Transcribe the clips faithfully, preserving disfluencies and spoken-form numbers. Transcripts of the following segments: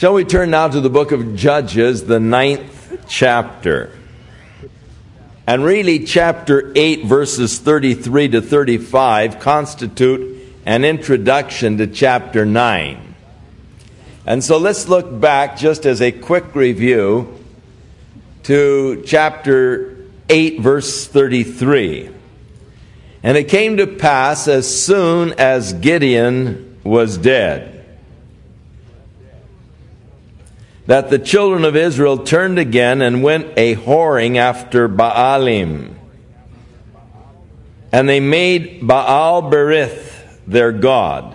Shall we turn now to the book of Judges, the ninth chapter? And really, chapter eight, verses thirty-three to thirty-five constitute an introduction to chapter nine. And so let's look back, just as a quick review, to chapter eight, verse thirty-three. And it came to pass as soon as Gideon was dead, that the children of Israel turned again and went a whoring after Baalim. And they made Baal-berith their god.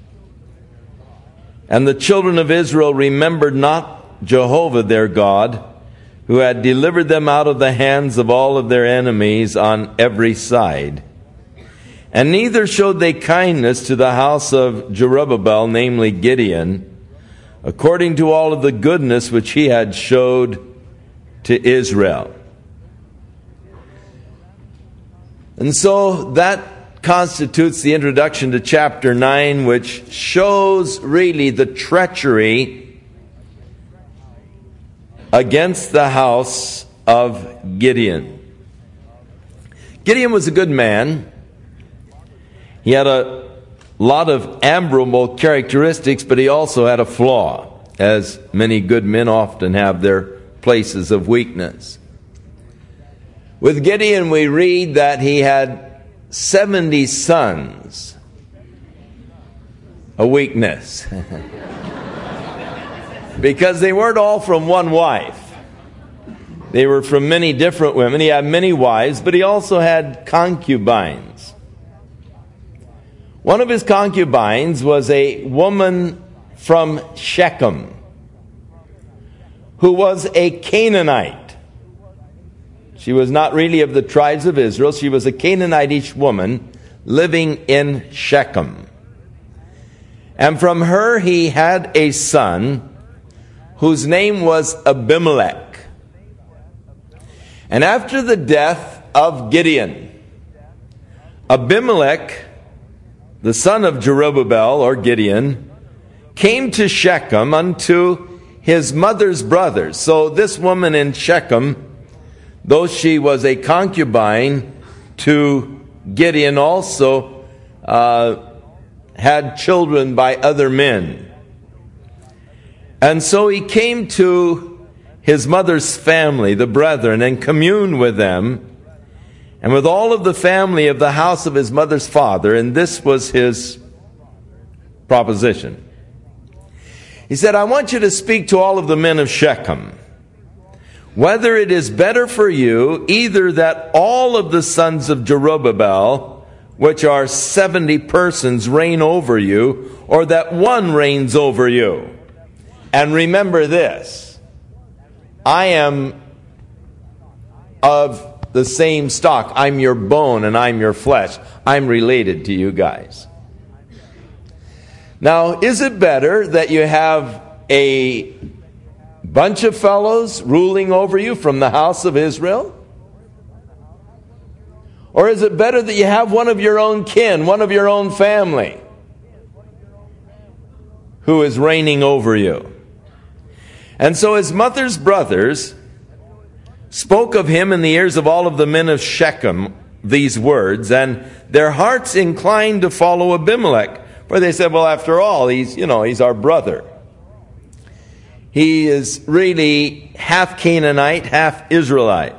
And the children of Israel remembered not Jehovah their God, who had delivered them out of the hands of all of their enemies on every side. And neither showed they kindness to the house of Jerubbaal, namely Gideon, according to all of the goodness which he had showed to Israel. And so that constitutes the introduction to chapter nine, which shows really the treachery against the house of Gideon. Gideon was a good man. He had a lot of admirable characteristics, but he also had a flaw, as many good men often have their places of weakness. With Gideon, we read that he had seventy sons. A weakness. Because they weren't all from one wife. They were from many different women. He had many wives, but he also had concubines. One of his concubines was a woman from Shechem, who was a Canaanite. She was not really of the tribes of Israel. She was a Canaanitish woman living in Shechem. And from her he had a son whose name was Abimelech. And after the death of Gideon, Abimelech, the son of Jerubbaal, or Gideon, came to Shechem unto his mother's brothers. So this woman in Shechem, though she was a concubine to Gideon, also uh, had children by other men. And so he came to his mother's family, the brethren, and communed with them, and with all of the family of the house of his mother's father, and this was his proposition. He said, I want you to speak to all of the men of Shechem, whether it is better for you either that all of the sons of Jerubbaal, which are seventy persons, reign over you, or that one reigns over you. And remember this, I am of the same stock. I'm your bone and I'm your flesh. I'm related to you guys. Now, is it better that you have a bunch of fellows ruling over you from the house of Israel? Or is it better that you have one of your own kin, one of your own family, who is reigning over you? And so his mother's brothers spoke of him in the ears of all of the men of Shechem these words, and their hearts inclined to follow Abimelech, for they said, well, after all, he's, you know, he's our brother. He is really half Canaanite, half Israelite.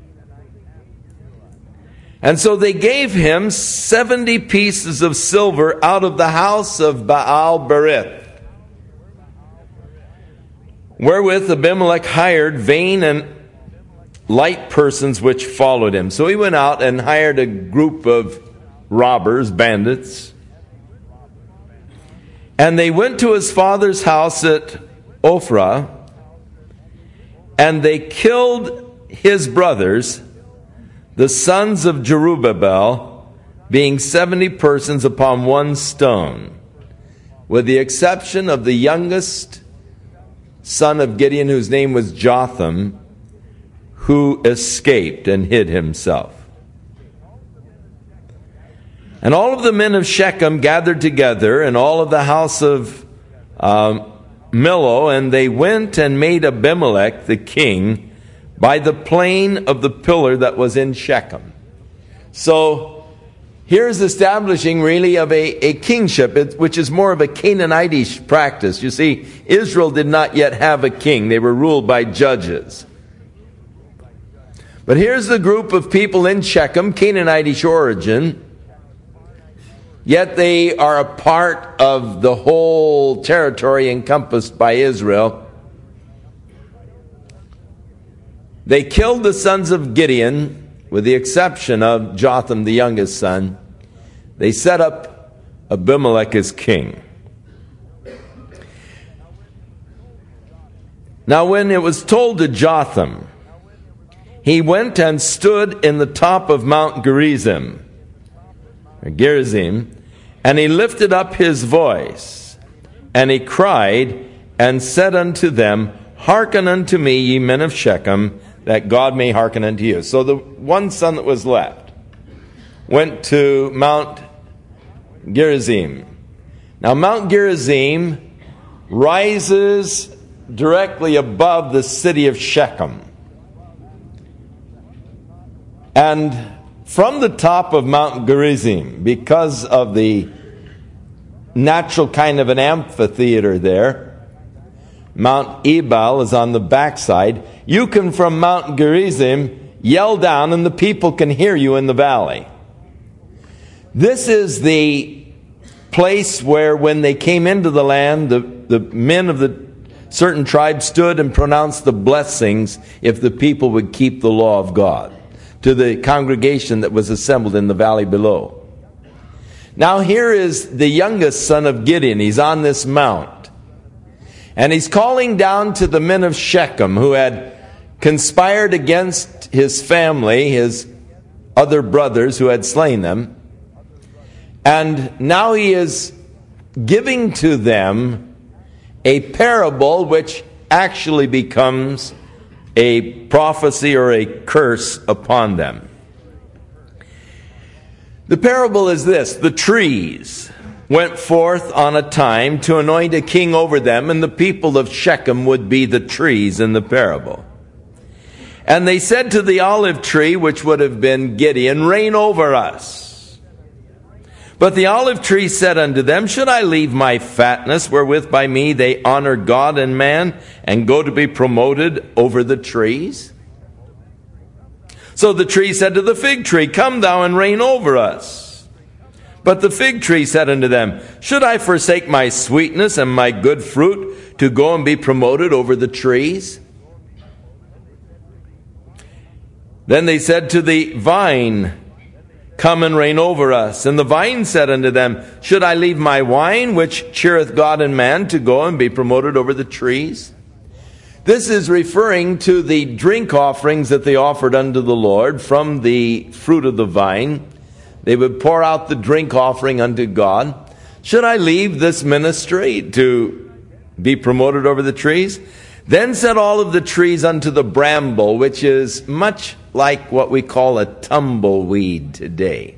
And so they gave him seventy pieces of silver out of the house of Baal-berith, wherewith Abimelech hired vain and light persons which followed him. So he went out and hired a group of robbers, bandits. And they went to his father's house at Ophrah, and they killed his brothers, the sons of Jerubbaal, being seventy persons upon one stone, with the exception of the youngest son of Gideon, whose name was Jotham, who escaped and hid himself. And all of the men of Shechem gathered together, and all of the house of um, Millo, and they went and made Abimelech the king by the plain of the pillar that was in Shechem. So here's establishing really of a, a kingship, which is more of a Canaanitish practice. You see, Israel did not yet have a king. They were ruled by judges. But here's the group of people in Shechem, Canaanitish origin, yet they are a part of the whole territory encompassed by Israel. They killed the sons of Gideon, with the exception of Jotham, the youngest son. They set up Abimelech as king. Now when it was told to Jotham, he went and stood in the top of Mount Gerizim, or Gerizim, and he lifted up his voice, and he cried, and said unto them, Hearken unto me, ye men of Shechem, that God may hearken unto you. So the one son that was left went to Mount Gerizim. Now Mount Gerizim rises directly above the city of Shechem. And from the top of Mount Gerizim, because of the natural kind of an amphitheater there, Mount Ebal is on the backside. You can, from Mount Gerizim, yell down and the people can hear you in the valley. This is the place where when they came into the land, the, the men of the certain tribes stood and pronounced the blessings if the people would keep the law of God, to the congregation that was assembled in the valley below. Now here is the youngest son of Gideon. He's on this mount. And he's calling down to the men of Shechem who had conspired against his family, his other brothers who had slain them. And now he is giving to them a parable which actually becomes a prophecy or a curse upon them. The parable is this: the trees went forth on a time to anoint a king over them, and the people of Shechem would be the trees in the parable. And they said to the olive tree, which would have been Gideon, Reign over us. But the olive tree said unto them, Should I leave my fatness, wherewith by me they honor God and man, and go to be promoted over the trees? So the tree said to the fig tree, Come thou and reign over us. But the fig tree said unto them, Should I forsake my sweetness and my good fruit to go and be promoted over the trees? Then they said to the vine, Come and reign over us. And the vine said unto them, Should I leave my wine, which cheereth God and man, to go and be promoted over the trees? This is referring to the drink offerings that they offered unto the Lord from the fruit of the vine. They would pour out the drink offering unto God. Should I leave this ministry to be promoted over the trees? Then said all of the trees unto the bramble, which is much like what we call a tumbleweed today.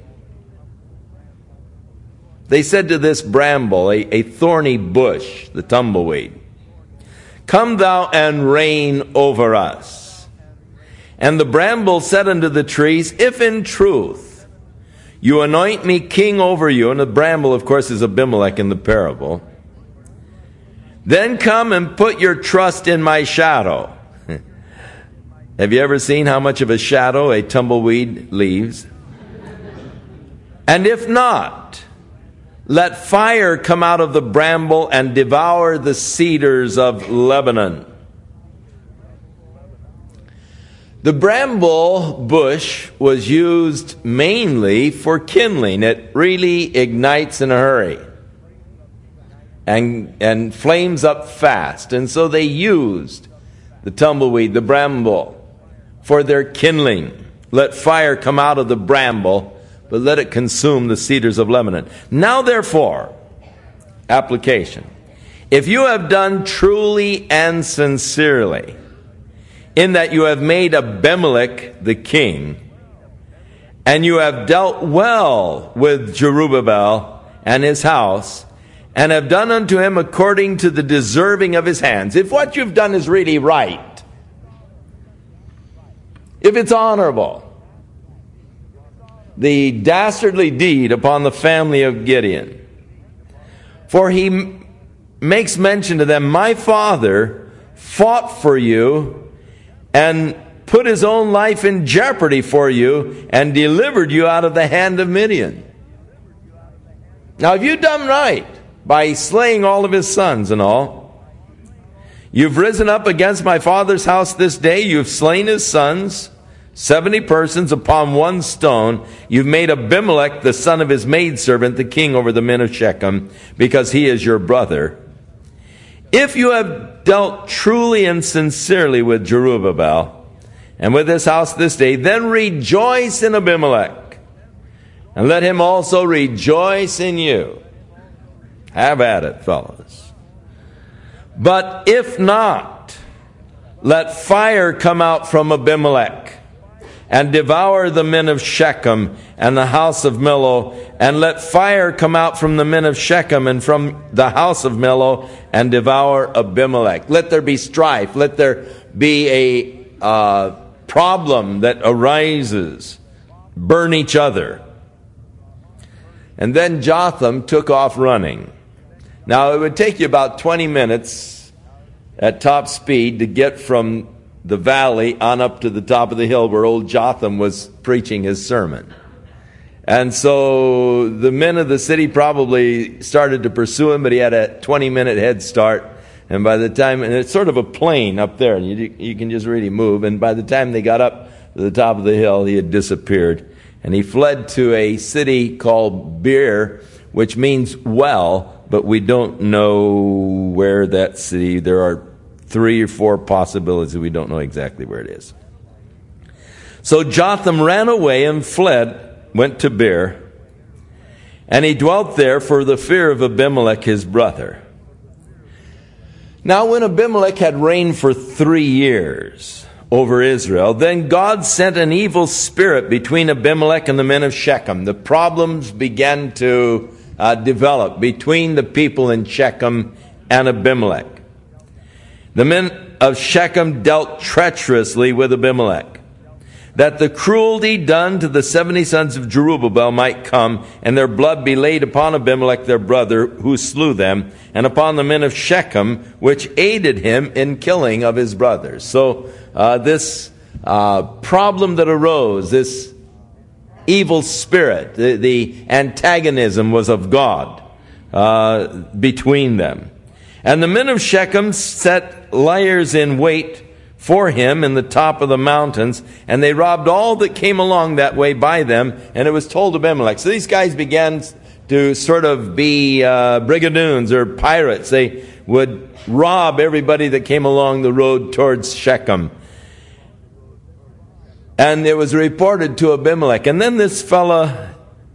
They said to this bramble, a, a thorny bush, the tumbleweed, Come thou and reign over us. And the bramble said unto the trees, If in truth you anoint me king over you, and the bramble, of course, is Abimelech in the parable, then come and put your trust in my shadow. Have you ever seen how much of a shadow a tumbleweed leaves? And if not, let fire come out of the bramble and devour the cedars of Lebanon. The bramble bush was used mainly for kindling. It really ignites in a hurry and, and flames up fast. And so they used the tumbleweed, the bramble, for their kindling. Let fire come out of the bramble, but let it consume the cedars of Lebanon. Now therefore, application. If you have done truly and sincerely, in that you have made Abimelech the king, and you have dealt well with Jerubbaal and his house, and have done unto him according to the deserving of his hands. If what you've done is really right, if it's honorable, the dastardly deed upon the family of Gideon. For he m- makes mention to them, my father fought for you and put his own life in jeopardy for you and delivered you out of the hand of Midian. Now, if you've done right by slaying all of his sons and all, you've risen up against my father's house this day, you've slain his sons, seventy persons upon one stone. You've made Abimelech, the son of his maidservant, the king over the men of Shechem, because he is your brother. If you have dealt truly and sincerely with Jerubbaal and with this house this day, then rejoice in Abimelech, and let him also rejoice in you. Have at it, fellows. But if not, let fire come out from Abimelech, and devour the men of Shechem and the house of Millo, and let fire come out from the men of Shechem and from the house of Millo, and devour Abimelech. Let there be strife. Let there be a uh, problem that arises. Burn each other. And then Jotham took off running. Now, it would take you about twenty minutes at top speed to get from the valley on up to the top of the hill where old Jotham was preaching his sermon. And so the men of the city probably started to pursue him, but he had a twenty minute head start. And by the time, and it's sort of a plain up there, and you, you can just really move. And by the time they got up to the top of the hill, he had disappeared. And he fled to a city called Beer, which means well, but we don't know where that city, there are three or four possibilities. We don't know exactly where it is. So Jotham ran away and fled, went to Beer, and he dwelt there for the fear of Abimelech his brother. Now when Abimelech had reigned for three years over Israel, then God sent an evil spirit between Abimelech and the men of Shechem. The problems began to uh, develop between the people in Shechem and Abimelech. The men of Shechem dealt treacherously with Abimelech, that the cruelty done to the seventy sons of Jerubbaal might come, and their blood be laid upon Abimelech their brother, who slew them, and upon the men of Shechem, which aided him in killing of his brothers. So uh, this uh, problem that arose, this evil spirit, the, the antagonism was of God uh, between them. And the men of Shechem set liars in wait for him in the top of the mountains, and they robbed all that came along that way by them, and it was told Abimelech. So these guys began to sort of be uh, brigadoons or pirates. They would rob everybody that came along the road towards Shechem. And it was reported to Abimelech. And then this fella,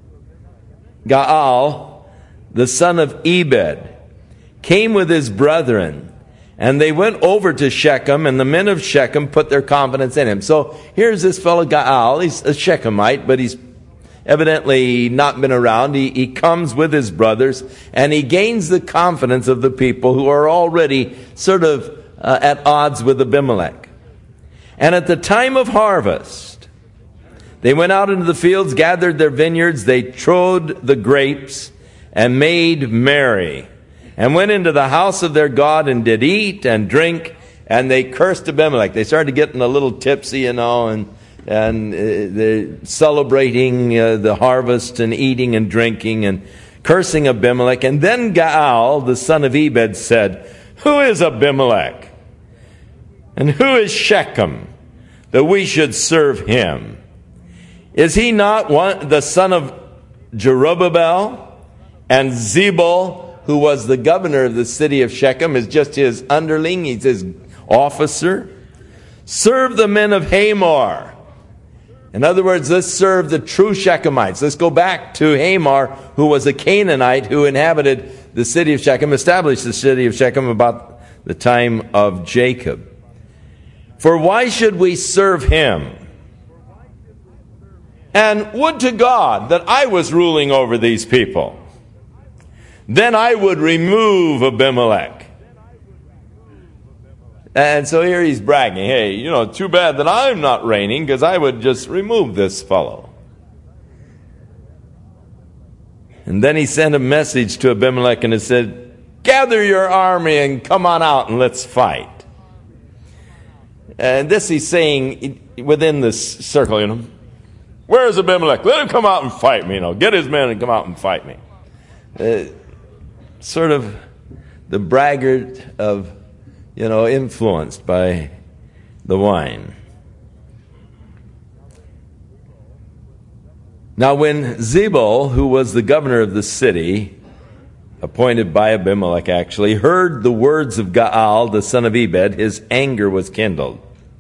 Gaal, the son of Ebed, came with his brethren, and they went over to Shechem, and the men of Shechem put their confidence in him. So here's this fellow Gaal. He's a Shechemite, but he's evidently not been around. He, he comes with his brothers, and he gains the confidence of the people who are already sort of uh, at odds with Abimelech. And at the time of harvest, they went out into the fields, gathered their vineyards, they trode the grapes, and made merry, and went into the house of their God and did eat and drink, and they cursed Abimelech. They started getting a little tipsy, you know, and and uh, they're celebrating uh, the harvest and eating and drinking and cursing Abimelech. And then Gaal, the son of Ebed, said, "Who is Abimelech? And who is Shechem, that we should serve him? Is he not one, the son of Jerubbaal? And Zebul, who was the governor of the city of Shechem, is just his underling, he's his officer. Serve the men of Hamor." In other words, let's serve the true Shechemites. Let's go back to Hamor, who was a Canaanite who inhabited the city of Shechem, established the city of Shechem about the time of Jacob. "For why should we serve him? And would to God that I was ruling over these people. then I would remove Abimelech. And so here he's bragging, hey, you know, too bad that I'm not reigning, because I would just remove this fellow. And then he sent a message to Abimelech and he said, gather your army and come on out and let's fight. And this he's saying within this circle, you know, where's Abimelech? Let him come out and fight me, you know, get his men and come out and fight me. Uh, sort of the braggart of, you know, influenced by the wine. Now when Zebul, who was the governor of the city, appointed by Abimelech actually, heard the words of Gaal, the son of Ebed, his anger was kindled.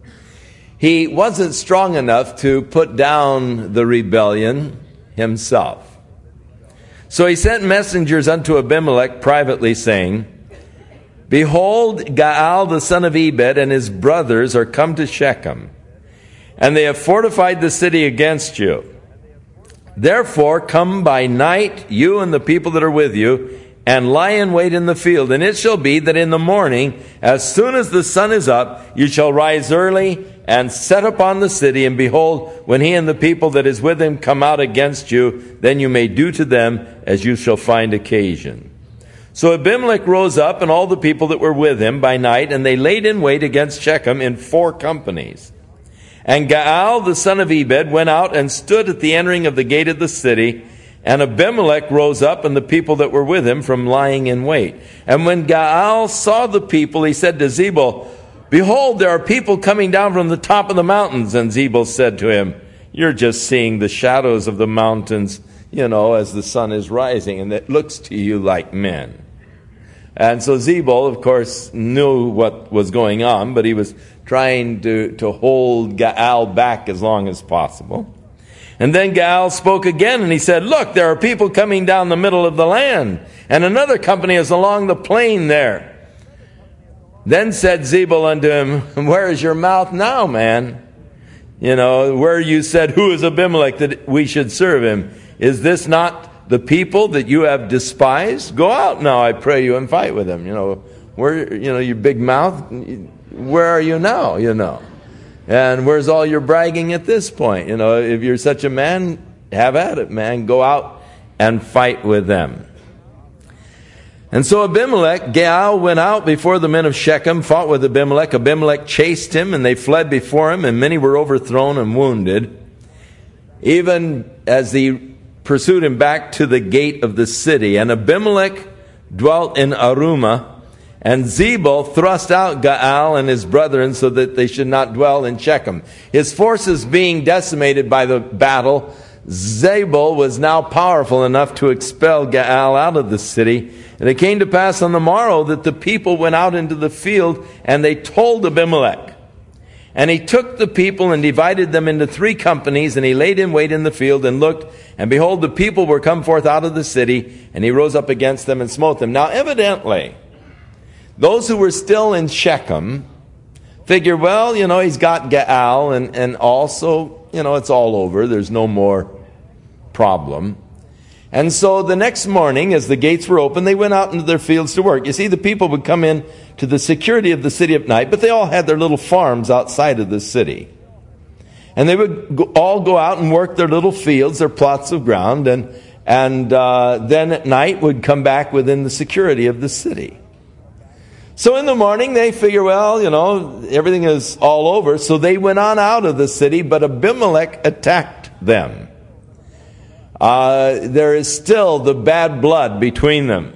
He wasn't strong enough to put down the rebellion himself. So he sent messengers unto Abimelech privately, saying, behold, Gaal, the son of Ebed, and his brothers are come to Shechem, and they have fortified the city against you. Therefore come by night, you and the people that are with you, and lie in wait in the field. And it shall be that in the morning, as soon as the sun is up, you shall rise early and set upon the city. And behold, when he and the people that is with him come out against you, then you may do to them as you shall find occasion. So Abimelech rose up and all the people that were with him by night, and they laid in wait against Shechem in four companies. And Gaal, the son of Ebed, went out and stood at the entering of the gate of the city. And Abimelech rose up and the people that were with him from lying in wait. And when Gaal saw the people, he said to Zebul, behold, there are people coming down from the top of the mountains. And Zebul said to him, you're just seeing the shadows of the mountains, you know, as the sun is rising, and it looks to you like men. And so Zebul, of course, knew what was going on, but he was trying to, to hold Gaal back as long as possible. And then Gaal spoke again, and he said, look, there are people coming down the middle of the land, and another company is along the plain there. Then said Zebul unto him, where is your mouth now, man? You know, where you said, who is Abimelech that we should serve him? Is this not the people that you have despised? Go out now, I pray you, and fight with them. You know, where, you know, your big mouth, where are you now, you know? And where's all your bragging at this point? You know, if you're such a man, have at it, man. Go out and fight with them. And so Abimelech, Gaal went out before the men of Shechem, fought with Abimelech. Abimelech chased him, and they fled before him, and many were overthrown and wounded, even as he pursued him back to the gate of the city. And Abimelech dwelt in Arumah, and Zebul thrust out Gaal and his brethren so that they should not dwell in Shechem. His forces being decimated by the battle, Zebul was now powerful enough to expel Gaal out of the city. And it came to pass on the morrow that the people went out into the field, and they told Abimelech. And he took the people and divided them into three companies, and he laid in wait in the field and looked, and behold, the people were come forth out of the city, and he rose up against them and smote them. Now evidently, those who were still in Shechem figure, well, you know, he's got Gaal, and, and also, you know, it's all over. There's no more problem. And so the next morning, as the gates were open, they went out into their fields to work. You see, the people would come in to the security of the city at night, but they all had their little farms outside of the city. And they would go, all go out and work their little fields, their plots of ground, and, and uh, then at night would come back within the security of the city. So in the morning, they figure, well, you know, everything is all over. So they went on out of the city, but Abimelech attacked them. Uh, there is still the bad blood between them.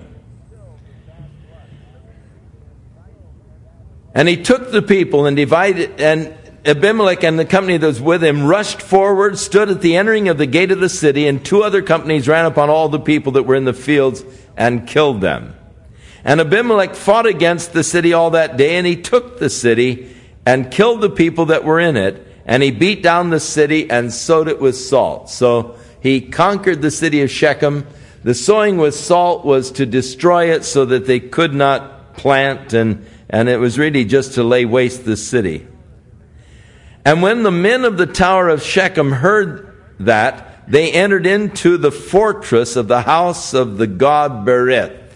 And he took the people and divided, and Abimelech and the company that was with him rushed forward, stood at the entering of the gate of the city, and two other companies ran upon all the people that were in the fields and killed them. And Abimelech fought against the city all that day, and he took the city and killed the people that were in it, and he beat down the city and sowed it with salt. So he conquered the city of Shechem. The sowing with salt was to destroy it so that they could not plant, and, and it was really just to lay waste the city. And when the men of the tower of Shechem heard that, they entered into the fortress of the house of the god Berith.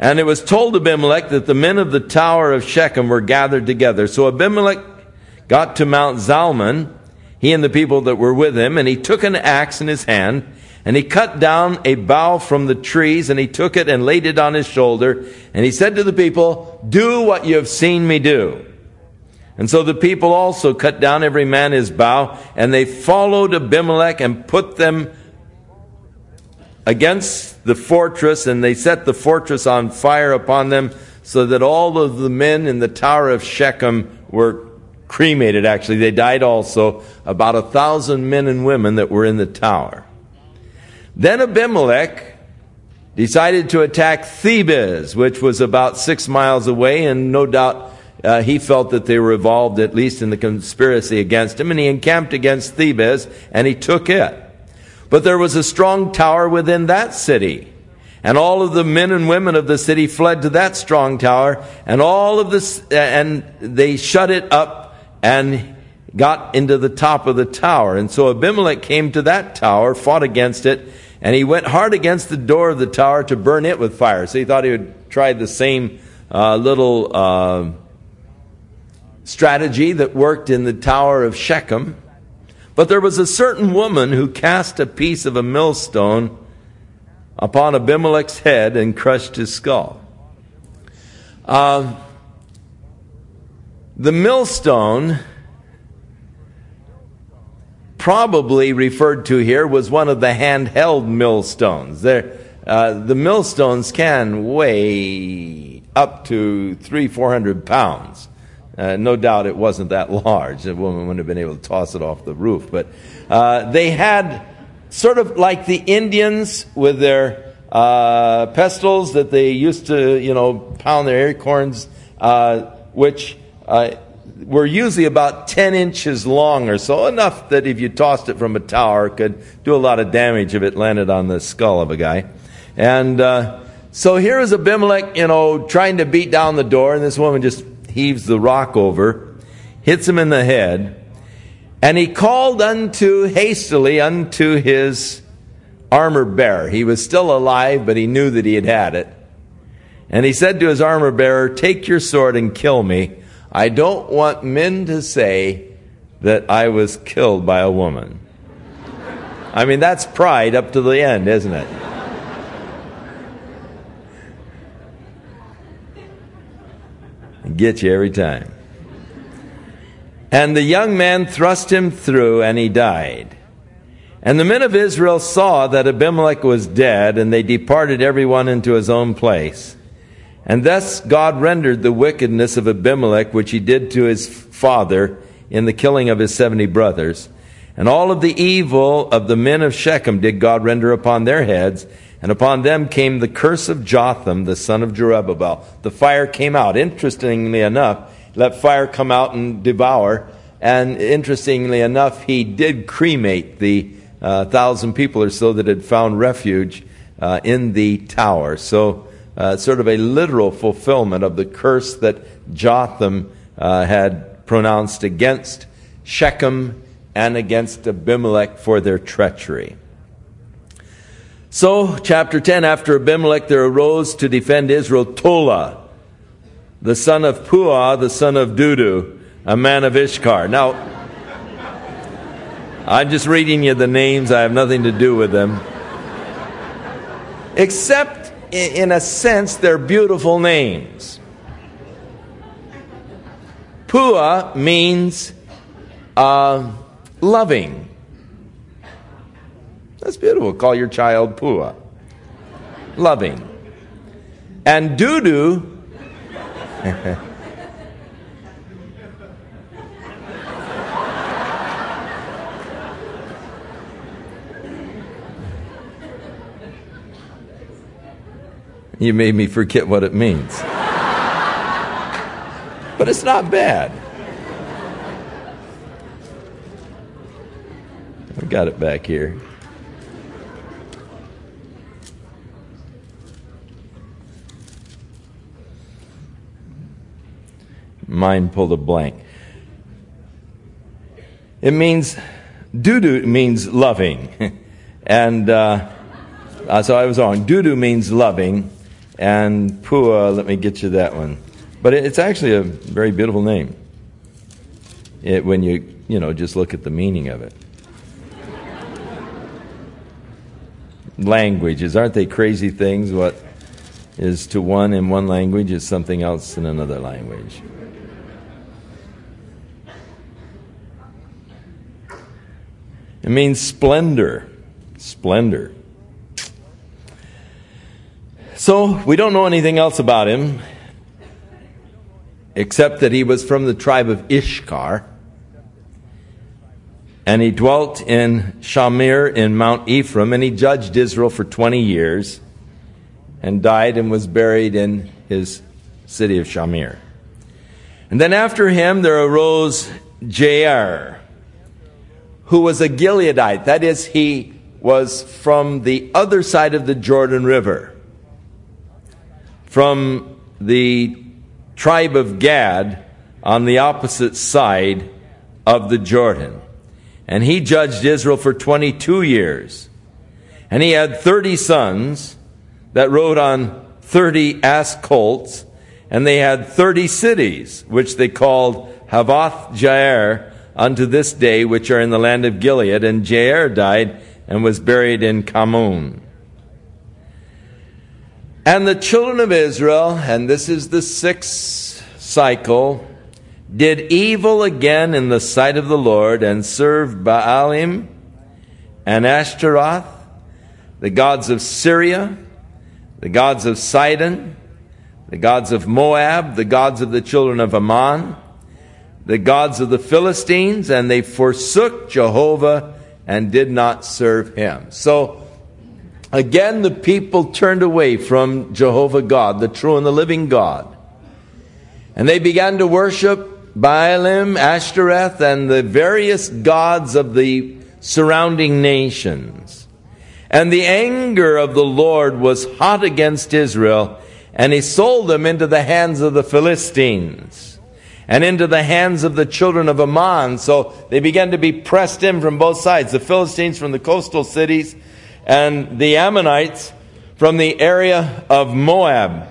And it was told Abimelech that the men of the tower of Shechem were gathered together. So Abimelech got to Mount Zalmon, he and the people that were with him, and he took an axe in his hand, and he cut down a bough from the trees, and he took it and laid it on his shoulder, and he said to the people, "Do what you have seen me do." And so the people also cut down every man his bough, and they followed Abimelech and put them against the fortress, and they set the fortress on fire upon them, so that all of the men in the tower of Shechem were cremated. Actually, they died also, about a thousand men and women that were in the tower. Then Abimelech decided to attack Thebez, which was about six miles away, and no doubt uh, he felt that they were involved, at least in the conspiracy against him, and he encamped against Thebez, and he took it. But there was a strong tower within that city, and all of the men and women of the city fled to that strong tower, and all of this, and they shut it up and got into the top of the tower. And so Abimelech came to that tower, fought against it, and he went hard against the door of the tower to burn it with fire. So he thought he would try the same uh, little uh, strategy that worked in the tower of Shechem. But there was a certain woman who cast a piece of a millstone upon Abimelech's head and crushed his skull. Uh, the millstone probably referred to here was one of the handheld millstones. There, uh, the millstones can weigh up to three, four hundred pounds. Uh, no doubt it wasn't that large. A woman wouldn't have been able to toss it off the roof. But uh, they had sort of like the Indians with their uh, pestles that they used to, you know, pound their acorns, uh, which uh, were usually about ten inches long or so, enough that if you tossed it from a tower, it could do a lot of damage if it landed on the skull of a guy. And uh, so here is Abimelech, you know, trying to beat down the door, and this woman just heaves the rock over, hits him in the head, and he called unto hastily unto his armor bearer. He was still alive, but he knew that he had had it. And he said to his armor bearer, "Take your sword and kill me. I don't want men to say that I was killed by a woman." I mean, that's pride up to the end, isn't it? Get you every time. And the young man thrust him through, and he died. And the men of Israel saw that Abimelech was dead, and they departed every one into his own place. And thus God rendered the wickedness of Abimelech, which he did to his father in the killing of his seventy brothers. And all of the evil of the men of Shechem did God render upon their heads, and upon them came the curse of Jotham, the son of Jerubbaal. The fire came out. Interestingly enough, let fire come out and devour. And interestingly enough, he did cremate the uh, thousand people or so that had found refuge uh, in the tower. So uh, sort of a literal fulfillment of the curse that Jotham uh, had pronounced against Shechem and against Abimelech for their treachery. So, chapter ten, after Abimelech there arose to defend Israel Tola, the son of Puah, the son of Dudu, a man of Ishkar. Now, I'm just reading you the names. I have nothing to do with them. Except, in a sense, they're beautiful names. Puah means uh, loving. That's beautiful. Call your child Puah. Loving. And Dudu you made me forget what it means. But it's not bad. I've got it back here. Mine pulled a blank. It means, Dudu means loving. and uh, uh, so I was wrong. Dudu means loving. and Pua, let me get you that one. But it's actually a very beautiful name it, when you, you know, just look at the meaning of it. Languages, aren't they crazy things? What is to one in one language is something else in another language. It means splendor. Splendor. So, we don't know anything else about him, except that he was from the tribe of Ishkar, and he dwelt in Shamir in Mount Ephraim, and he judged Israel for twenty years, and died and was buried in his city of Shamir. And then after him there arose Jair, who was a Gileadite. That is, he was from the other side of the Jordan River, from the tribe of Gad on the opposite side of the Jordan. And he judged Israel for twenty-two years. And he had thirty sons that rode on thirty ass colts, and they had thirty cities, which they called Havoth Jair unto this day, which are in the land of Gilead. And Jair died and was buried in Kamun. And the children of Israel, and this is the sixth cycle, did evil again in the sight of the Lord, and served Baalim and Ashtaroth, the gods of Syria, the gods of Sidon, the gods of Moab, the gods of the children of Ammon, the gods of the Philistines, and they forsook Jehovah and did not serve him. So, again, the people turned away from Jehovah God, the true and the living God. And they began to worship Baalim, Ashtoreth, and the various gods of the surrounding nations. And the anger of the Lord was hot against Israel, and he sold them into the hands of the Philistines and into the hands of the children of Ammon. So they began to be pressed in from both sides. The Philistines from the coastal cities, and the Ammonites from the area of Moab.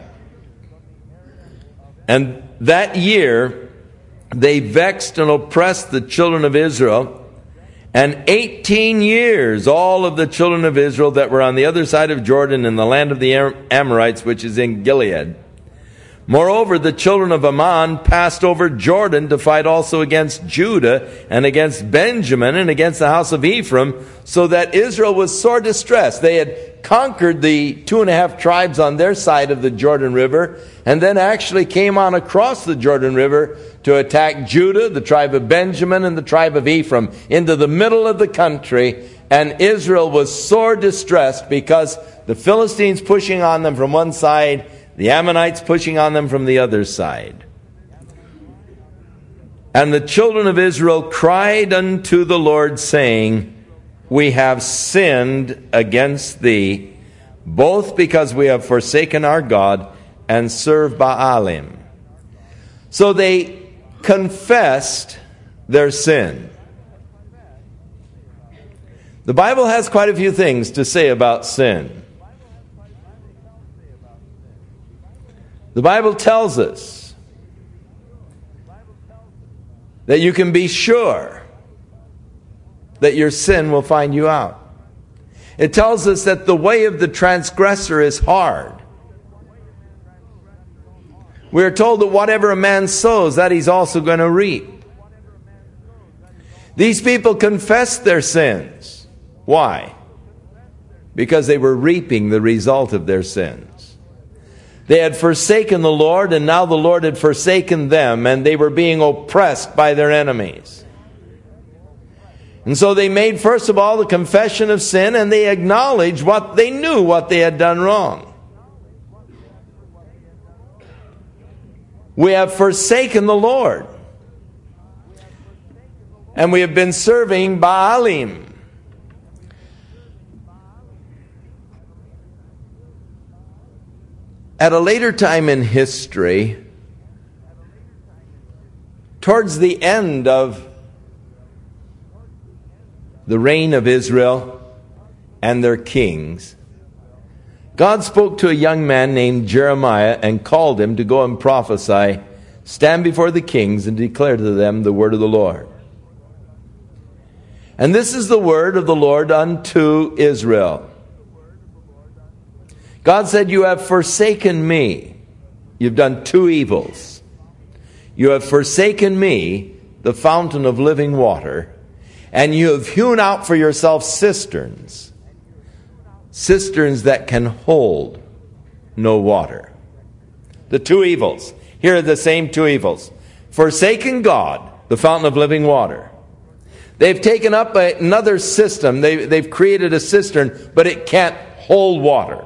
And that year, they vexed and oppressed the children of Israel. And eighteen years, all of the children of Israel that were on the other side of Jordan in the land of the Amorites, which is in Gilead. Moreover, the children of Ammon passed over Jordan to fight also against Judah and against Benjamin and against the house of Ephraim, so that Israel was sore distressed. They had conquered the two and a half tribes on their side of the Jordan River, and then actually came on across the Jordan River to attack Judah, the tribe of Benjamin, and the tribe of Ephraim, into the middle of the country. And Israel was sore distressed because the Philistines pushing on them from one side, the Ammonites pushing on them from the other side. And the children of Israel cried unto the Lord, saying, We have sinned against thee, both because we have forsaken our God and served Baalim. So they confessed their sin. The Bible has quite a few things to say about sin. The Bible tells us that you can be sure that your sin will find you out. It tells us that the way of the transgressor is hard. We are told that whatever a man sows, that he's also going to reap. These people confessed their sins. Why? Because they were reaping the result of their sins. They had forsaken the Lord, and now the Lord had forsaken them, and they were being oppressed by their enemies. And so they made, first of all, the confession of sin, and they acknowledged what they knew, what they had done wrong. We have forsaken the Lord, and we have been serving Baalim. At a later time in history, towards the end of the reign of Israel and their kings, God spoke to a young man named Jeremiah and called him to go and prophesy, stand before the kings and declare to them the word of the Lord. And this is the word of the Lord unto Israel. God said, you have forsaken me. You've done two evils. You have forsaken me, the fountain of living water, and you have hewn out for yourself cisterns, cisterns that can hold no water. The two evils. Here are the same two evils. Forsaken God, the fountain of living water. They've taken up another system. They, they've created a cistern, but it can't hold water.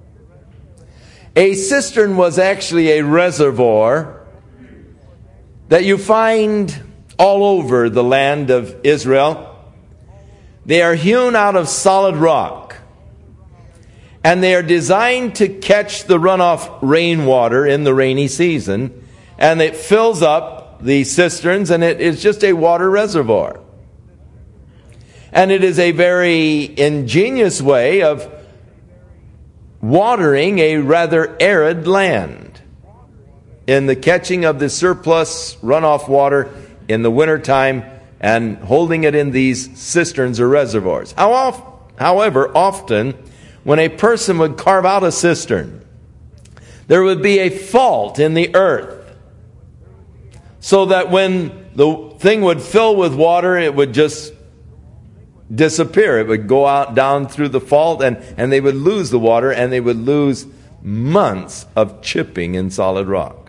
A cistern was actually a reservoir that you find all over the land of Israel. They are hewn out of solid rock, and they are designed to catch the runoff rainwater in the rainy season, and it fills up the cisterns, and it is just a water reservoir. And it is a very ingenious way of watering a rather arid land in the catching of the surplus runoff water in the wintertime and holding it in these cisterns or reservoirs. How oft, however, often when a person would carve out a cistern, there would be a fault in the earth, so that when the thing would fill with water, it would just disappear. It would go out down through the fault, and, and they would lose the water, and they would lose months of chipping in solid rock.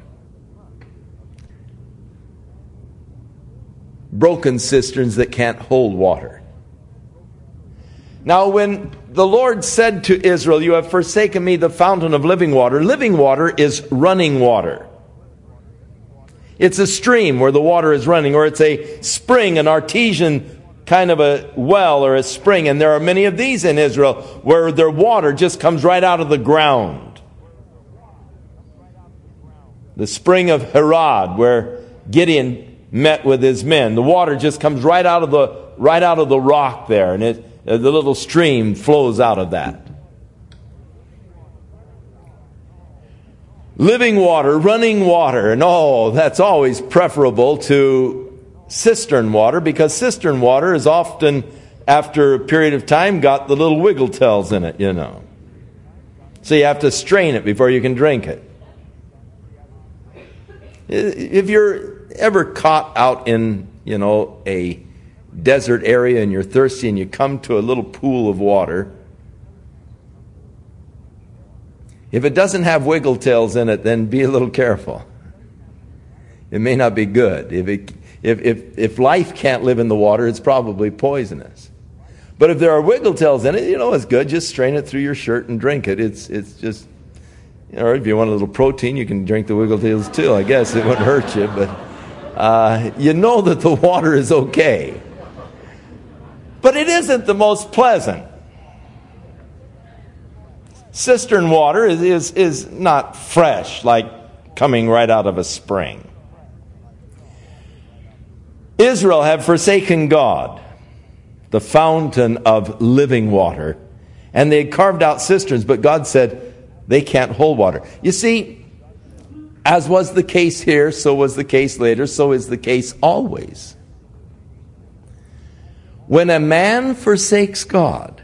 Broken cisterns that can't hold water. Now, when the Lord said to Israel, you have forsaken me, the fountain of living water, living water is running water. It's a stream where the water is running, or it's a spring, an artesian kind of a well or a spring. And there are many of these in Israel where their water just comes right out of the ground. The spring of Harod, where Gideon met with his men, the water just comes right out of the right out of the rock there, and it, uh, the little stream flows out of that. Living water, running water, and oh, that's always preferable to cistern water, because cistern water is often, after a period of time, got the little wiggle tails in it, you know. So you have to strain it before you can drink it. If you're ever caught out in, you know, a desert area and you're thirsty and you come to a little pool of water, if it doesn't have wiggle tails in it, then be a little careful. It may not be good. If it If, if, if life can't live in the water, it's probably poisonous. But if there are wiggle tails in it, you know, it's good. Just strain it through your shirt and drink it. It's it's just, or if you want a little protein, you can drink the wiggle tails too. I guess it wouldn't hurt you, but uh, you know that the water is okay. But it isn't the most pleasant. Cistern water is, is, is not fresh, like coming right out of a spring. Israel have forsaken God, the fountain of living water, and they had carved out cisterns, but God said they can't hold water. You see, as was the case here, so was the case later, so is the case always. When a man forsakes God,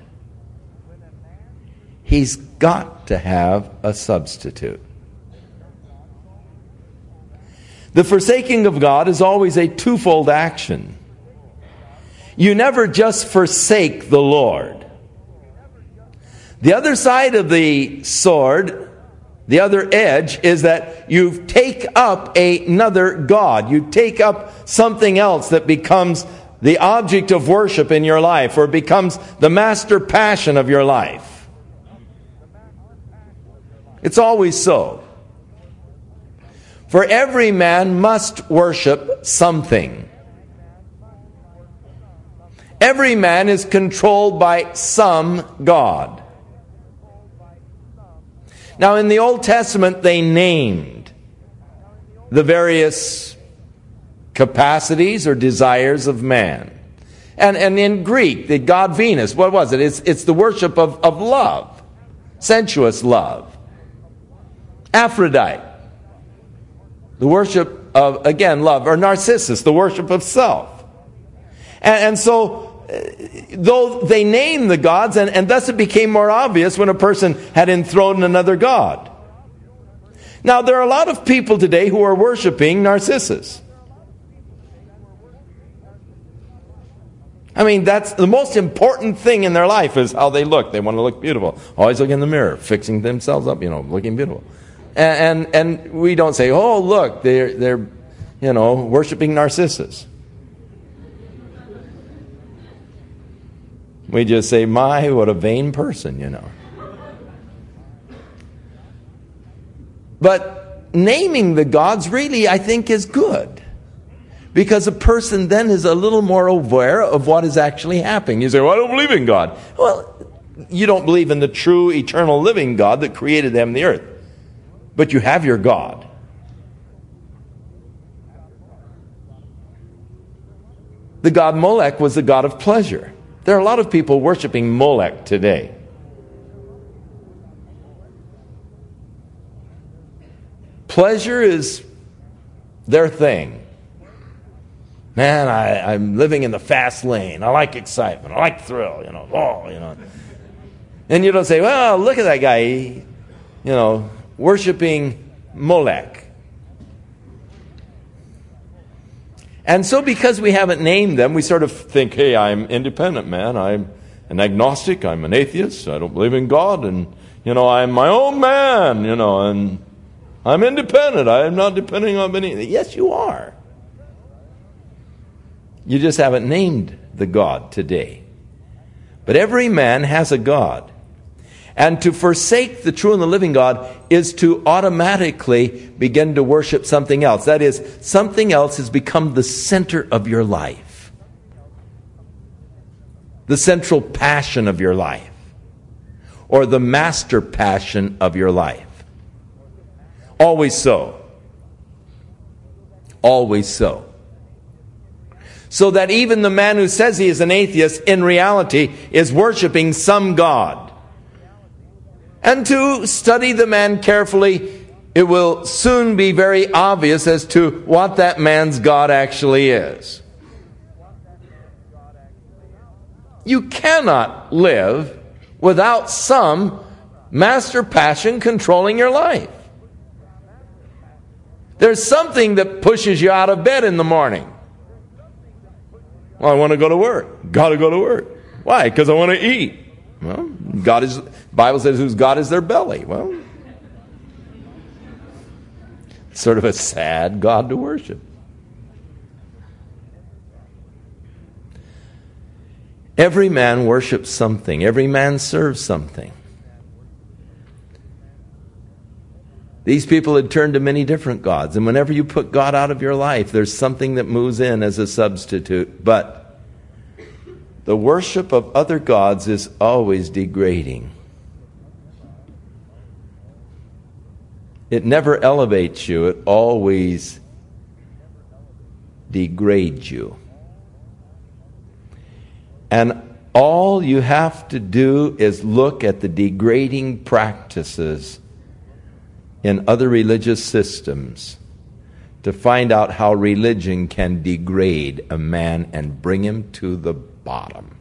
he's got to have a substitute. The forsaking of God is always a twofold action. You never just forsake the Lord. The other side of the sword, the other edge, is that you take up another God. You take up something else that becomes the object of worship in your life, or becomes the master passion of your life. It's always so. For every man must worship something. Every man is controlled by some God. Now, in the Old Testament, they named the various capacities or desires of man. And, and in Greek, the god Venus, what was it? It's, it's the worship of, of love. sensuous love. Aphrodite, the worship of, again, love. Or Narcissus, the worship of self. And, and so, uh, though they named the gods, and, and thus it became more obvious when a person had enthroned another god. Now, there are a lot of people today who are worshiping Narcissus. I mean, that's the most important thing in their life is how they look. They want to look beautiful. Always look in the mirror, fixing themselves up, you know, looking beautiful. And and, and we don't say, oh, look, they're, they're, you know, worshiping Narcissus. We just say, my, what a vain person, you know. But naming the gods really, I think, is good. Because a person then is a little more aware of what is actually happening. You say, well, I don't believe in God. Well, you don't believe in the true, eternal, living God that created them and the earth. But you have your God. The god Molech was the god of pleasure. There are a lot of people worshiping Molech today. Pleasure is their thing. Man, I, I'm living in the fast lane. I like excitement. I like thrill, you know. Oh, you know. And you don't say, well, look at that guy, he, you know, worshiping Molech. And so because we haven't named them, we sort of think, hey, I'm independent, man. I'm an agnostic. I'm an atheist. I don't believe in God. And, you know, I'm my own man, you know, and I'm independent. I'm not depending on anything. Yes, you are. You just haven't named the God today. But every man has a God. And to forsake the true and the living God is to automatically begin to worship something else. That is, something else has become the center of your life. The central passion of your life. Or the master passion of your life. Always so. Always so. So that even the man who says he is an atheist, in reality, is worshiping some God. And to study the man carefully, it will soon be very obvious as to what that man's God actually is. You cannot live without some master passion controlling your life. There's something that pushes you out of bed in the morning. Well, I want to go to work. Got to go to work. Why? Because I want to eat. Well, God is. Bible says, "Whose God is their belly." Well, it's sort of a sad God to worship. Every man worships something. Every man serves something. These people had turned to many different gods. And whenever you put God out of your life, there's something that moves in as a substitute. But the worship of other gods is always degrading. It never elevates you. It always degrades you. And all you have to do is look at the degrading practices in other religious systems to find out how religion can degrade a man and bring him to the bottom.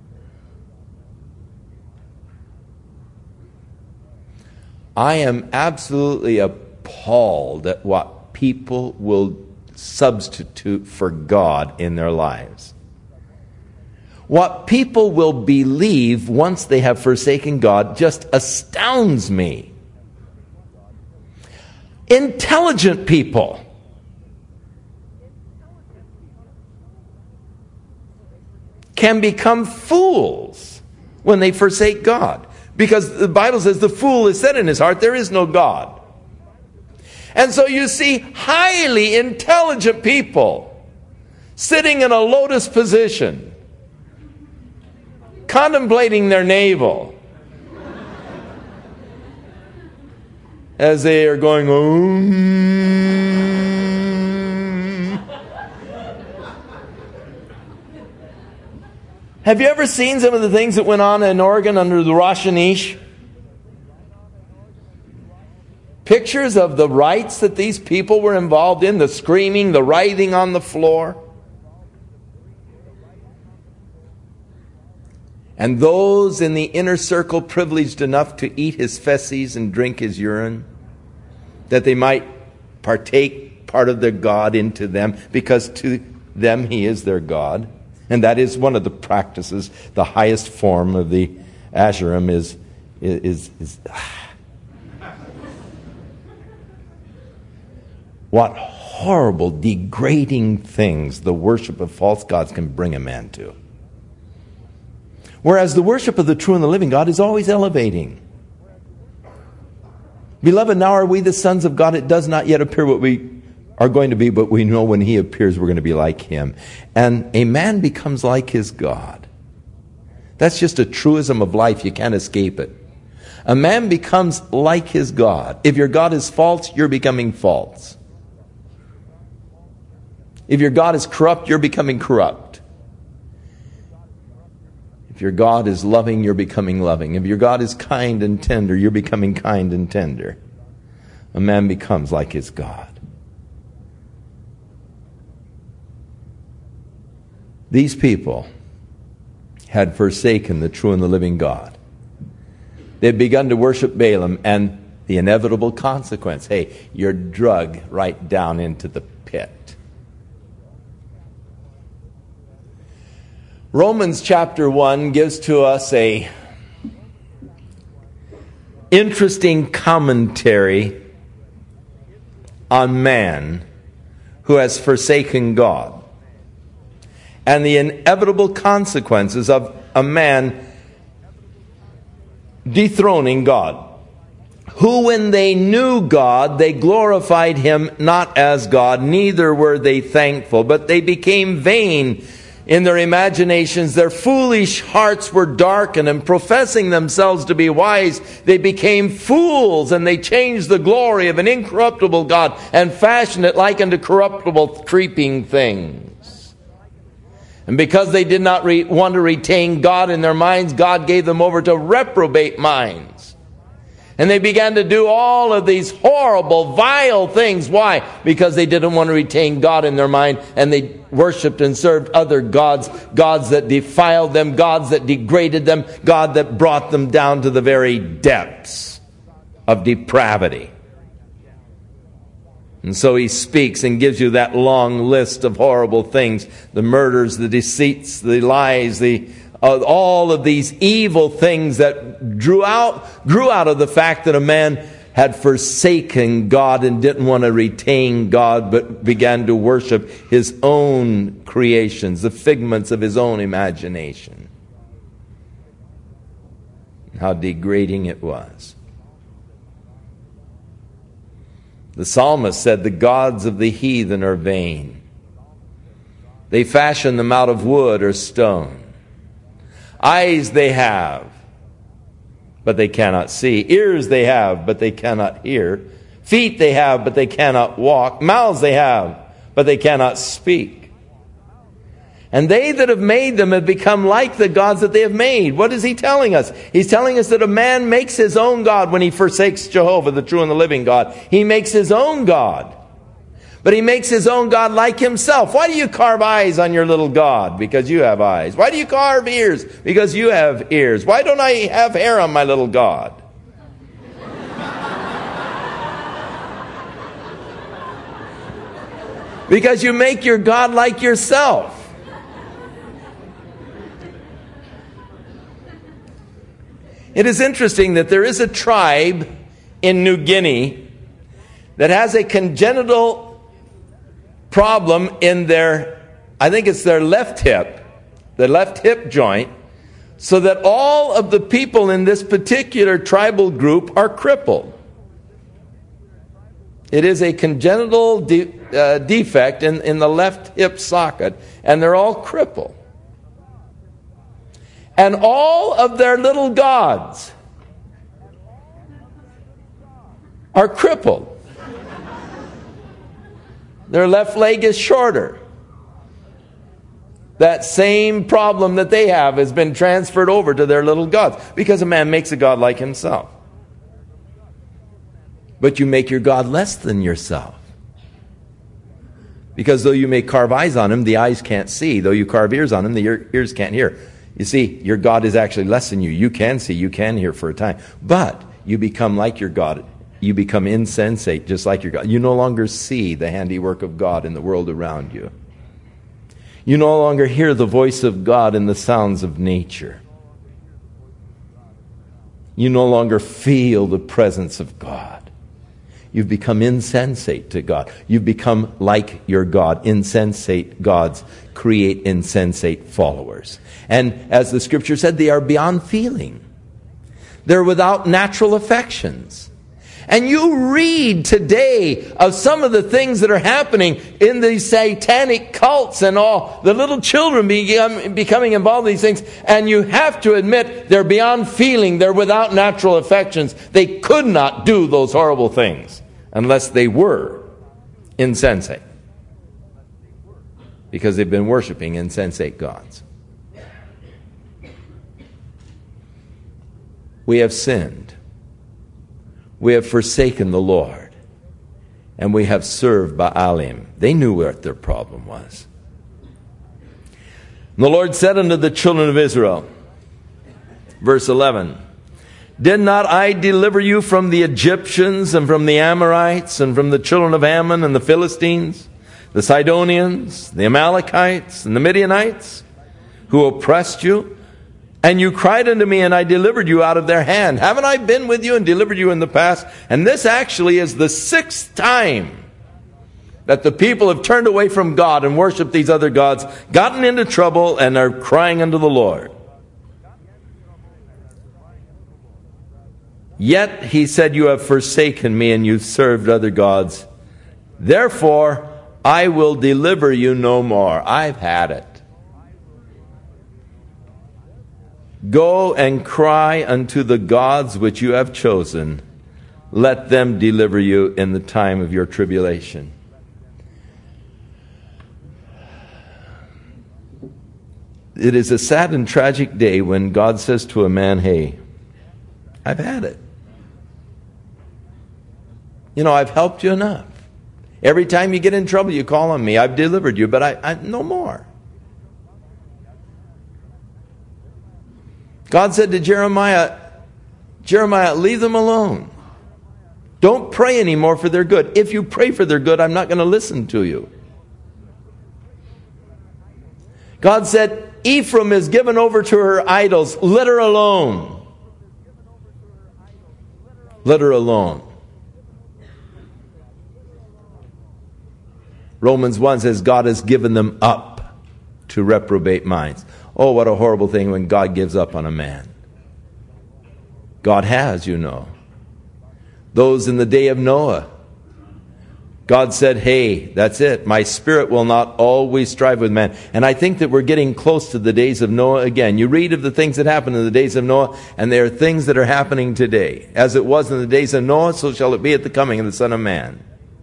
I am absolutely appalled at what people will substitute for God in their lives. What people will believe once they have forsaken God just astounds me. Intelligent people can become fools when they forsake God. Because the Bible says the fool has said in his heart, there is no God. And so you see highly intelligent people sitting in a lotus position, contemplating their navel, as they are going, um. Have you ever seen some of the things that went on in Oregon under the Rosh Hashanah? pictures of the rites that these people were involved in, the screaming, the writhing on the floor. And those in the inner circle privileged enough to eat his feces and drink his urine, that they might partake part of their God into them, because to them he is their God. And that is one of the practices. The highest form of the Asherim is, is, is, is what horrible, degrading things the worship of false gods can bring a man to. Whereas the worship of the true and the living God is always elevating. Beloved, now are we the sons of God. It does not yet appear what we are going to be, but we know when he appears we're going to be like him. And a man becomes like his God. That's just a truism of life. You can't escape it. A man becomes like his God. If your God is false, you're becoming false. If your God is corrupt, you're becoming corrupt. If your God is loving, you're becoming loving. If your God is kind and tender, you're becoming kind and tender. A man becomes like his God. These people had forsaken the true and the living God. They had begun to worship Balaam, and the inevitable consequence, hey, you're dragged right down into the pit. Romans chapter one gives to us a interesting commentary on man who has forsaken God and the inevitable consequences of a man dethroning God, who when they knew God, they glorified him not as God, neither were they thankful, but they became vain in their imaginations. Their foolish hearts were darkened, and professing themselves to be wise, they became fools, and they changed the glory of an incorruptible God and fashioned it like unto corruptible creeping things. And because they did not re- want to retain God in their minds, God gave them over to reprobate minds. And they began to do all of these horrible, vile things. Why? Because they didn't want to retain God in their mind, and they worshipped and served other gods, gods that defiled them, gods that degraded them, God that brought them down to the very depths of depravity. And so he speaks and gives you that long list of horrible things, the murders, the deceits, the lies, the Uh, all of these evil things that drew out, grew out of the fact that a man had forsaken God and didn't want to retain God, but began to worship his own creations, the figments of his own imagination. How degrading it was. The psalmist said, the gods of the heathen are vain. They fashion them out of wood or stone. Eyes they have, but they cannot see. Ears they have, but they cannot hear. Feet they have, but they cannot walk. Mouths they have, but they cannot speak. And they that have made them have become like the gods that they have made. What is he telling us? He's telling us that a man makes his own God when he forsakes Jehovah, the true and the living God. He makes his own God. But he makes his own God like himself. Why do you carve eyes on your little God? Because you have eyes. Why do you carve ears? Because you have ears. Why don't I have hair on my little God? Because you make your God like yourself. It is interesting that there is a tribe in New Guinea that has a congenital problem in their, I think it's their left hip, the left hip joint, so that all of the people in this particular tribal group are crippled. It is a congenital de- uh, defect in, in the left hip socket, and they're all crippled. And all of their little gods are crippled. Their left leg is shorter. That same problem that they have has been transferred over to their little gods, because a man makes a God like himself. but you make your God less than yourself. Because though you may carve eyes on him, the eyes can't see. Though you carve ears on him, the ear, ears can't hear. You see, your God is actually less than you. You can see, you can hear for a time. But you become like your God. You become insensate, just like your God. You no longer see the handiwork of God in the world around you. You no longer hear the voice of God in the sounds of nature. You no longer feel the presence of God. You've become insensate to God. You've become like your God. Insensate gods create insensate followers. And as the scripture said, they are beyond feeling. They're without natural affections. And you read today of some of the things that are happening in these satanic cults and all, the little children become, becoming involved in these things, and you have to admit they're beyond feeling, they're without natural affections. They could not do those horrible things unless they were insensate, because they've been worshiping insensate gods. We have sinned. We have forsaken the Lord, and we have served Baalim. They knew what their problem was. And the Lord said unto the children of Israel, verse eleven, did not I deliver you from the Egyptians and from the Amorites and from the children of Ammon and the Philistines, the Sidonians, the Amalekites, and the Midianites, who oppressed you? And you cried unto me, and I delivered you out of their hand. Haven't I been with you and delivered you in the past? And this actually is the sixth time that the people have turned away from God and worshiped these other gods, gotten into trouble, and are crying unto the Lord. Yet he said, you have forsaken me, and you've served other gods. Therefore, I will deliver you no more. I've had it. Go and cry unto the gods which you have chosen. Let them deliver you in the time of your tribulation. It is a sad and tragic day when God says to a man, hey, I've had it. You know, I've helped you enough. Every time you get in trouble, you call on me. I've delivered you, but I, I no more. God said to Jeremiah, Jeremiah, leave them alone. Don't pray anymore for their good. If you pray for their good, I'm not going to listen to you. God said, Ephraim is given over to her idols. Let her alone. Let her alone. Romans one says God has given them up to reprobate minds. Oh, what a horrible thing when God gives up on a man. God has, you know. Those in the day of Noah, God said, hey, that's it. My spirit will not always strive with man. And I think that we're getting close to the days of Noah again. You read of the things that happened in the days of Noah, and there are things that are happening today. As it was in the days of Noah, so shall it be at the coming of the Son of Man.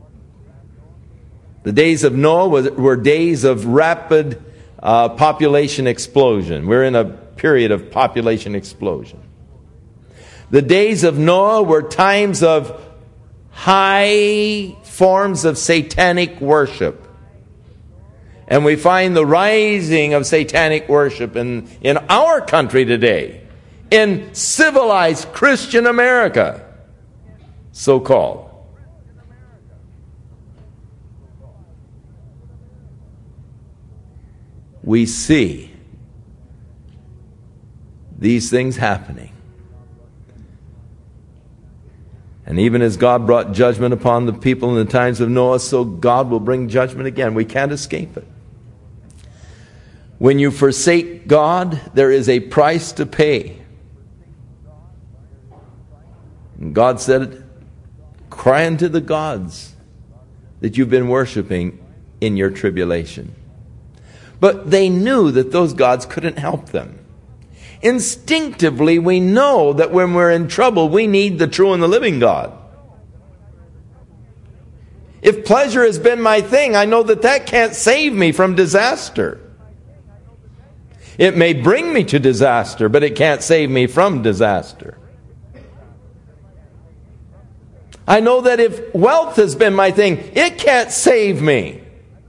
The days of Noah was, were days of rapid uh, population explosion. We're in a period of population explosion. The days of Noah were times of high forms of satanic worship. And we find the rising of satanic worship in, in our country today, in civilized Christian America, so-called. We see these things happening. And even as God brought judgment upon the people in the times of Noah, so God will bring judgment again. We can't escape it. When you forsake God, there is a price to pay. And God said, cry unto the gods that you've been worshiping in your tribulation. But they knew that those gods couldn't help them. Instinctively, we know that when we're in trouble, we need the true and the living God. If pleasure has been my thing, I know that that can't save me from disaster. It may bring me to disaster, but it can't save me from disaster. I know that if wealth has been my thing, it can't save me.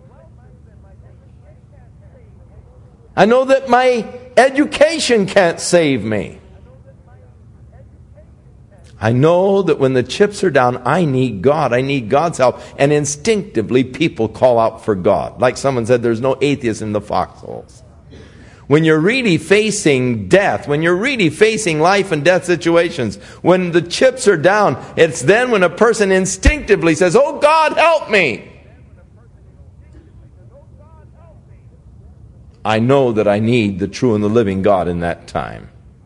I know that my education can't save me. I know that when the chips are down, I need God. I need God's help. And instinctively, people call out for God. Like someone said, there's no atheists in the foxholes. When you're really facing death, when you're really facing life and death situations, when the chips are down, it's then when a person instinctively says, "Oh God, help me." I know that I need the true and the living God in that time.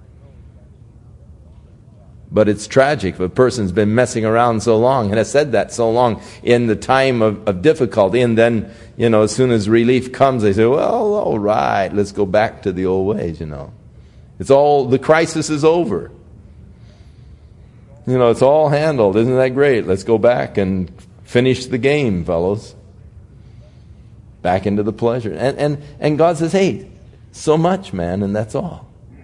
But it's tragic if a person's been messing around so long and has said that so long in the time of, of difficulty, and then, you know, as soon as relief comes, they say, "Well, all right, let's go back to the old ways," you know. It's all, the crisis is over. You know, it's all handled. Isn't that great? Let's go back and finish the game, fellows. Back into the pleasure. And, and, and God says, "Hey, so much, man, and that's all."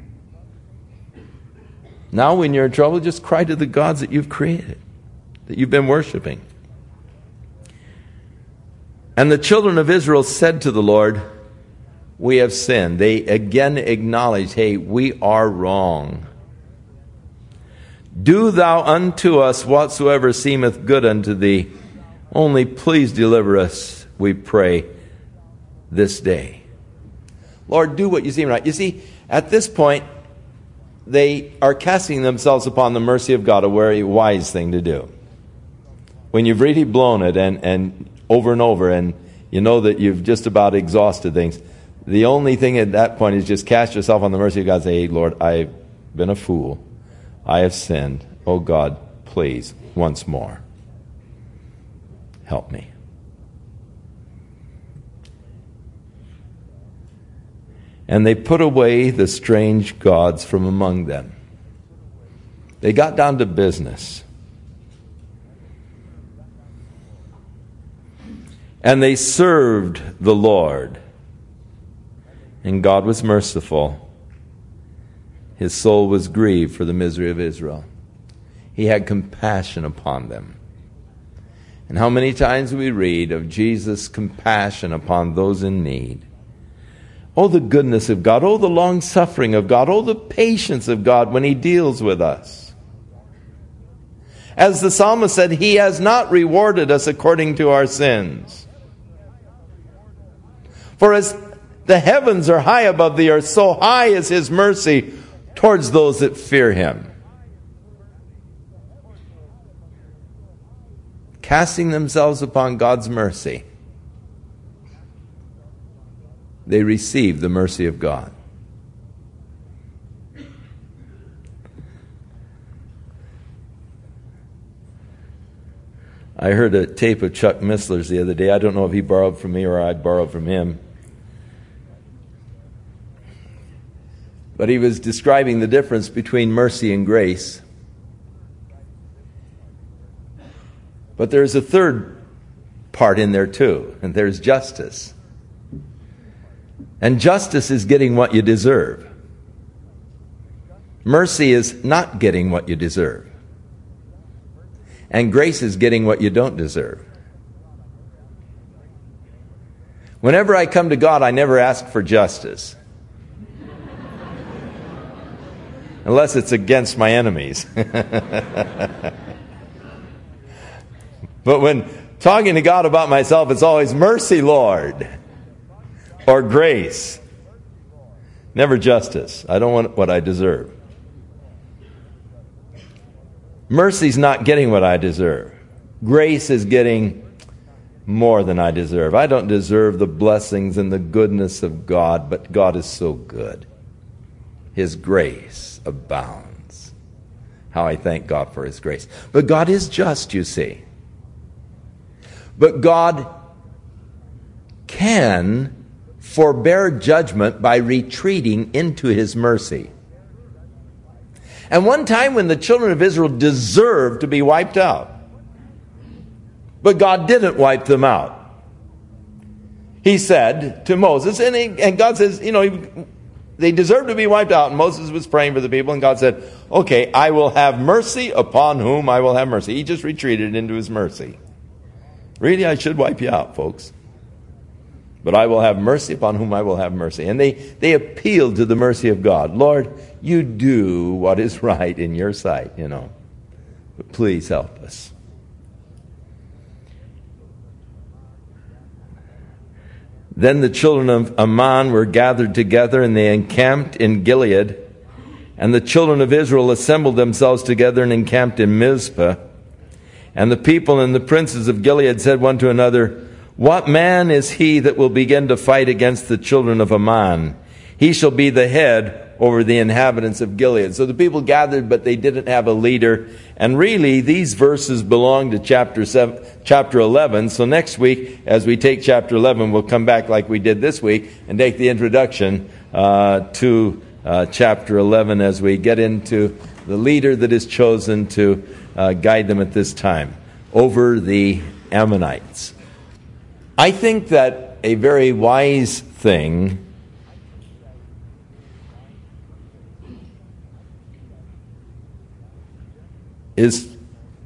Now when you're in trouble, just cry to the gods that you've created, that you've been worshiping. And the children of Israel said to the Lord, "We have sinned." They again acknowledge, hey, we are wrong. "Do thou unto us whatsoever seemeth good unto thee. Only please deliver us, we pray, this day." Lord, do what you seem right. You see, at this point, they are casting themselves upon the mercy of God, a very wise thing to do. When you've really blown it and, and over and over, and you know that you've just about exhausted things, the only thing at that point is just cast yourself on the mercy of God and say, "Hey, Lord, I've been a fool. I have sinned. Oh God, please, once more, help me." And they put away the strange gods from among them. They got down to business. And they served the Lord. And God was merciful. His soul was grieved for the misery of Israel. He had compassion upon them. And how many times we read of Jesus' compassion upon those in need. Oh, the goodness of God. Oh, the long-suffering of God. Oh, the patience of God when He deals with us. As the psalmist said, He has not rewarded us according to our sins. For as the heavens are high above the earth, so high is His mercy towards those that fear Him. Casting themselves upon God's mercy, they receive the mercy of God. I heard a tape of Chuck Missler's the other day. I don't know if he borrowed from me or I borrowed from him. But he was describing the difference between mercy and grace. But there's a third part in there too, and there's justice. And justice is getting what you deserve. Mercy is not getting what you deserve. And grace is getting what you don't deserve. Whenever I come to God, I never ask for justice. Unless it's against my enemies. But when talking to God about myself, it's always mercy, Lord. Or grace. Never justice. I don't want what I deserve. Mercy's not getting what I deserve. Grace is getting more than I deserve. I don't deserve the blessings and the goodness of God, but God is so good. His grace abounds. How I thank God for His grace. But God is just, you see. But God can forbear judgment by retreating into His mercy. And one time when the children of Israel deserved to be wiped out, but God didn't wipe them out. He said to Moses, and, he, and God says, you know, they deserve to be wiped out. And Moses was praying for the people, and God said, okay, I will have mercy upon whom I will have mercy. He just retreated into his mercy. Really, I should wipe you out, folks. But I will have mercy upon whom I will have mercy. And they, they appealed to the mercy of God. Lord, you do what is right in your sight, you know. But please help us. Then the children of Ammon were gathered together, and they encamped in Gilead. And the children of Israel assembled themselves together and encamped in Mizpah. And the people and the princes of Gilead said one to another, what man is he that will begin to fight against the children of Ammon? He shall be the head over the inhabitants of Gilead. So the people gathered, but they didn't have a leader. And really, these verses belong to chapter seven, chapter eleven. So next week, as we take chapter eleven, we'll come back like we did this week and take the introduction uh, to uh, chapter eleven as we get into the leader that is chosen to uh, guide them at this time over the Ammonites. I think that a very wise thing is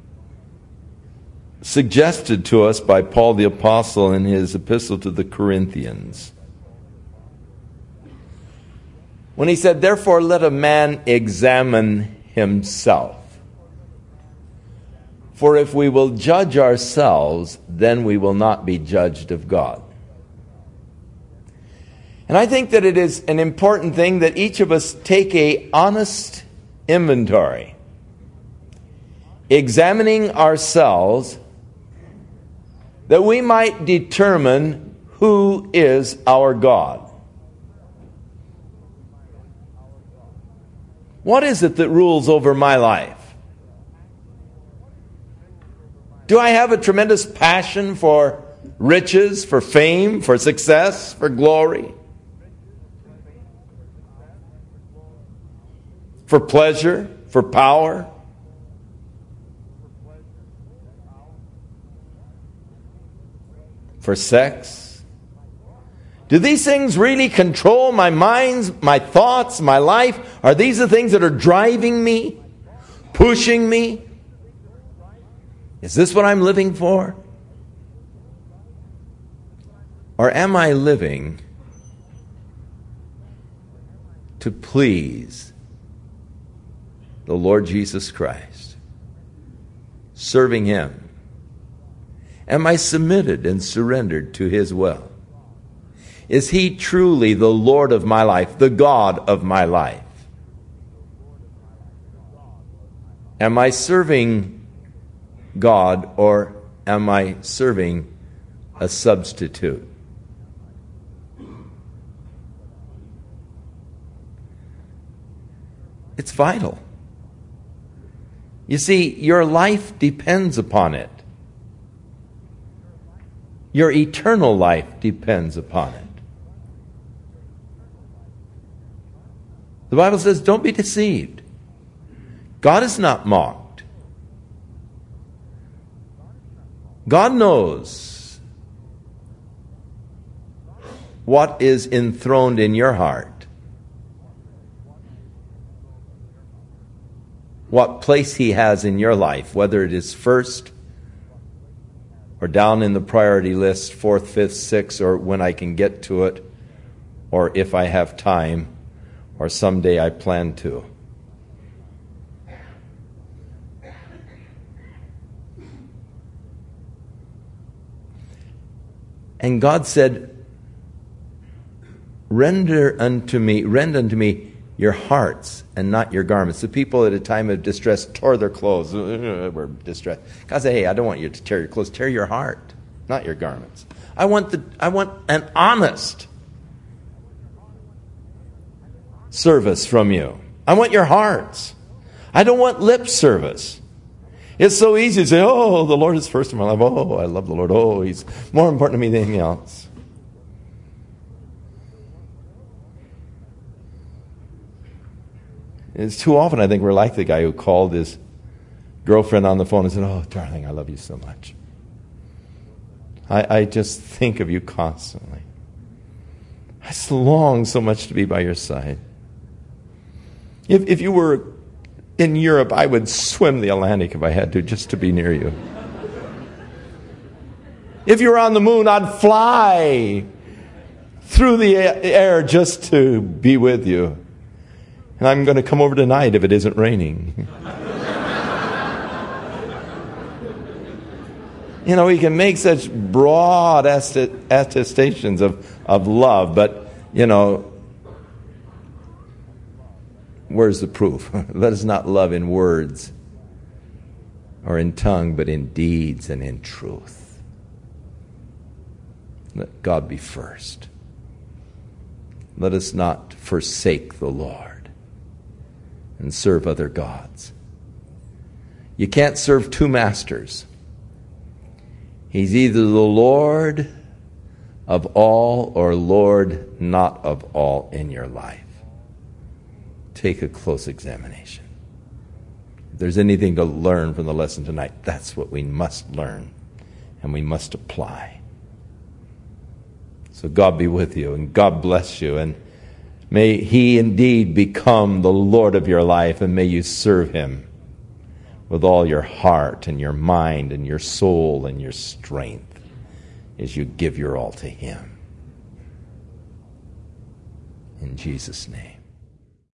suggested to us by Paul the Apostle in his epistle to the Corinthians. When he said, therefore let a man examine himself. For if we will judge ourselves, then we will not be judged of God. And I think that it is an important thing that each of us take an honest inventory, examining ourselves, that we might determine who is our God. What is it that rules over my life? Do I have a tremendous passion for riches, for fame, for success, for glory? For pleasure, for power? For sex? Do these things really control my mind, my thoughts, my life? Are these the things that are driving me, pushing me? Is this what I'm living for? Or am I living to please the Lord Jesus Christ? Serving Him? Am I submitted and surrendered to His will? Is He truly the Lord of my life, the God of my life? Am I serving God, or am I serving a substitute? It's vital. You see, your life depends upon it. Your eternal life depends upon it. The Bible says, don't be deceived. God is not mocked. God knows what is enthroned in your heart, what place He has in your life, whether it is first or down in the priority list, fourth, fifth, sixth, or when I can get to it, or if I have time, or someday I plan to. And God said, render unto me, rend unto me your hearts and not your garments. The people at a time of distress tore their clothes. Were distressed. God said, hey, I don't want you to tear your clothes. Tear your heart, not your garments. I want the, I want an honest service from you. I want your hearts. I don't want lip service. It's so easy to say, oh, the Lord is first in my life. Oh, I love the Lord. Oh, He's more important to me than anything else. It's too often, I think, we're like the guy who called his girlfriend on the phone and said, oh, darling, I love you so much. I, I just think of you constantly. I just long so much to be by your side. If, if you were in Europe, I would swim the Atlantic if I had to, just to be near you. If you were on the moon, I'd fly through the air just to be with you. And I'm going to come over tonight if it isn't raining. You know, we can make such broad attestations of, of love, but, you know, where's the proof? Let us not love in words or in tongue, but in deeds and in truth. Let God be first. Let us not forsake the Lord and serve other gods. You can't serve two masters. He's either the Lord of all or Lord not of all in your life. Take a close examination. If there's anything to learn from the lesson tonight, that's what we must learn and we must apply. So God be with you and God bless you, and may He indeed become the Lord of your life, and may you serve Him with all your heart and your mind and your soul and your strength as you give your all to Him. In Jesus' name.